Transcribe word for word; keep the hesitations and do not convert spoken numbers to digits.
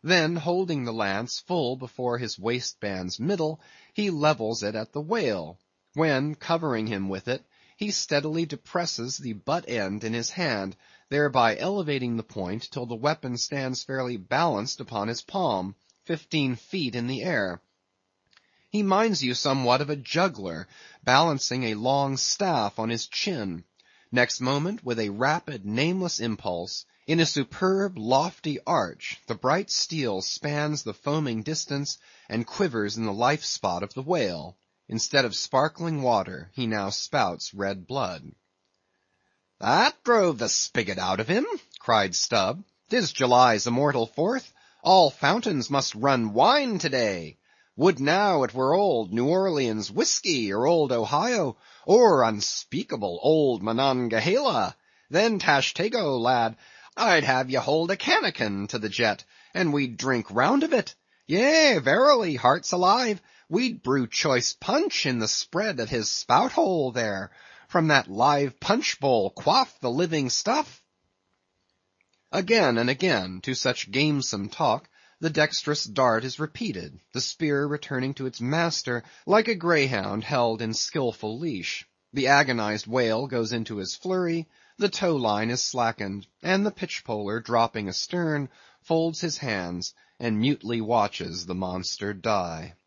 Then holding the lance full before his waistband's middle, he levels it at the whale, when, covering him with it, he steadily depresses the butt end in his hand, thereby elevating the point till the weapon stands fairly balanced upon his palm, fifteen feet in the air. He minds you somewhat of a juggler balancing a long staff on his chin. Next moment, with a rapid, nameless impulse, in a superb, lofty arch, the bright steel spans the foaming distance and quivers in the life spot of the whale. Instead of sparkling water, he now spouts red blood. "That drove the spigot out of him," cried Stubb. "'Tis July's immortal Fourth. All fountains must run wine to-day. Would now it were old New Orleans whiskey, or old Ohio, or unspeakable old Monongahela. Then, Tashtego, lad, I'd have ye hold a cannikin to the jet, and we'd drink round of it. Yea, verily, hearts alive, we'd brew choice punch in the spread at his spout hole there. From that live punch bowl quaff the living stuff." Again and again, to such gamesome talk, the dexterous dart is repeated, the spear returning to its master like a greyhound held in skilful leash. The agonized whale goes into his flurry, the tow line is slackened, and the pitchpoler dropping astern, folds his hands, and mutely watches the monster die.